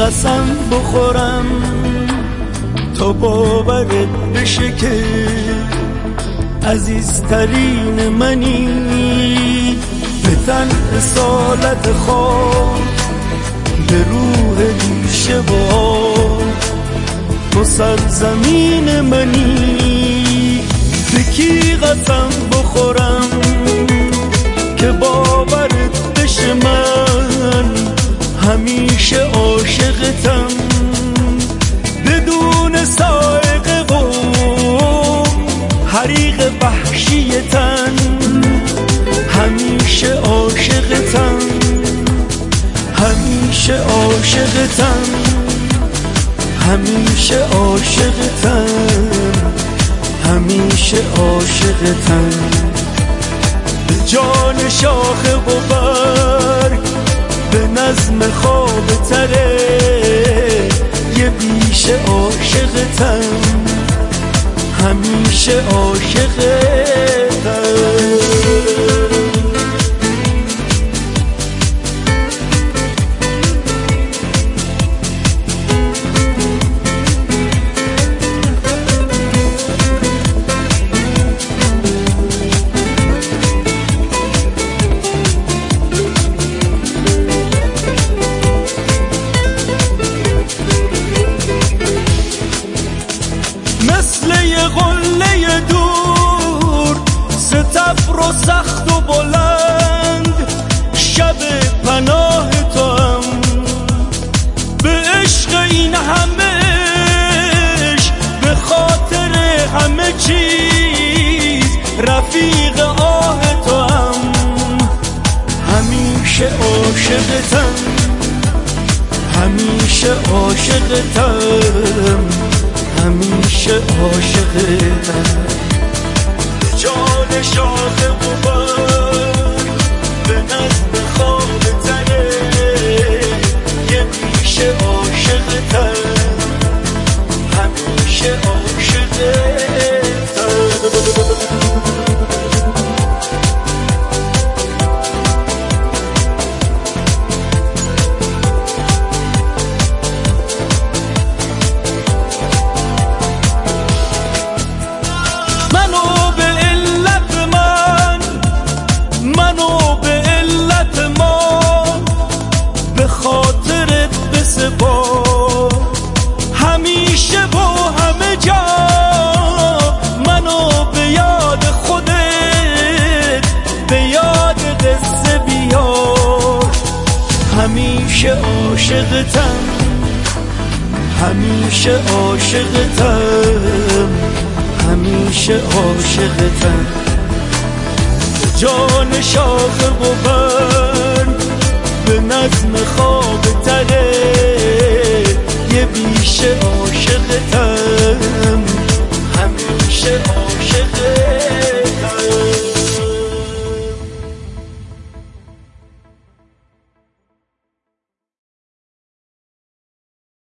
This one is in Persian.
قسم بخورم تا باورت بشه که عزیزترین منی، به تن اصالت خواب، به روح ریشه با تو سرزمین منی. به کی قسم بخورم که باورت بشه من همیشه عاشقتم، بدون سائقه و حریق وحشیتن، همیشه عاشقتم، همیشه عاشقتم، همیشه عاشقتم، همیشه عاشقتم. به جان شاخه و برگ، به نظم خواب تره، یه بیشه عاشقتم، همیشه عاشقتم. مثل یه قله دور، ستبر و سخت و بلند، شب پناه تو هم، به عشق این همه عشق، به خاطر همه چیز، رفیق آه تو هم، همیشه عاشقتم، همیشه عاشقتم، همیشه عاشقتم. جان شاخه و برگ، به نظم خواب تره، یه بیشه عاشقتم، همیشه عاشقتم. همیشه با همه جا منو به یاد خودت، به یاد قصه بیار، همیشه عاشقتم، همیشه عاشقتم، همیشه عاشقتم. جان شاخه و برگ، به نظم خواب تره، یه بیشه